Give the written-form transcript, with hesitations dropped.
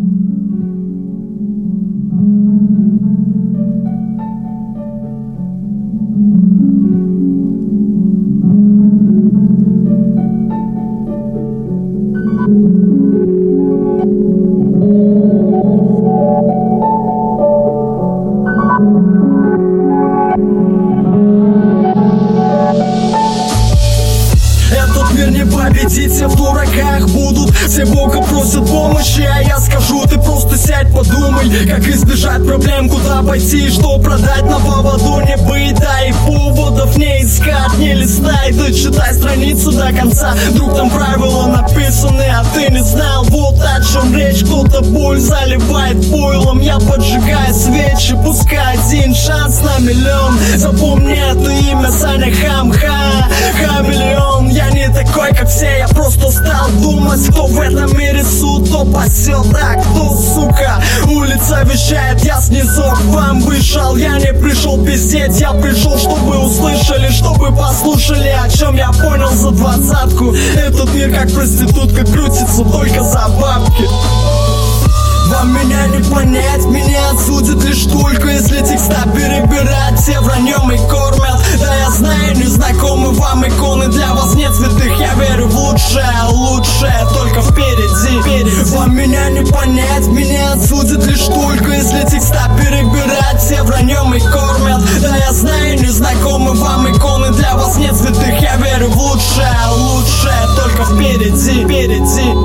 Этот мир не победить, все в дураках будут. Все Бога просят помощи, а я скажу: ты просто сядь, подумай, как избежать проблем, куда пойти, что продать, на поводу не быть. Да и поводов не искать, не листай, дочитай страницу до конца. Вдруг там правила написаны, а ты не знал. Вот о чем речь, кто-то боль заливает пойлом. Я поджигаю свечи, пускай один шанс на миллион. Запомни это имя, Саня Хамха, хамелеон. Я не такой, как все, я просто стал думать, кто в этом мире суд, кто посел, да, кто, сука. Улица вещает, я снизу к вам вышел. Я не пришел пиздеть, я пришел, чтобы услышали, чтобы послушали, о чем я понял за 20-ку. Этот мир как проститутка, крутится только за бабки. Вам меня не понять, меня отсудят лишь только если текста перебирать. Все враньем и кормят, да я знаю, незнакомы вам иконы. Для вас нет святых, я верю в лучшее, лучшее только впереди. Вам меня не понять, меня отсудят лишь только если текста перебирать. Все враньем и кормят, да я знаю, незнакомы вам иконы. Для вас нет святых, я верю в лучшее, лучшее только впереди.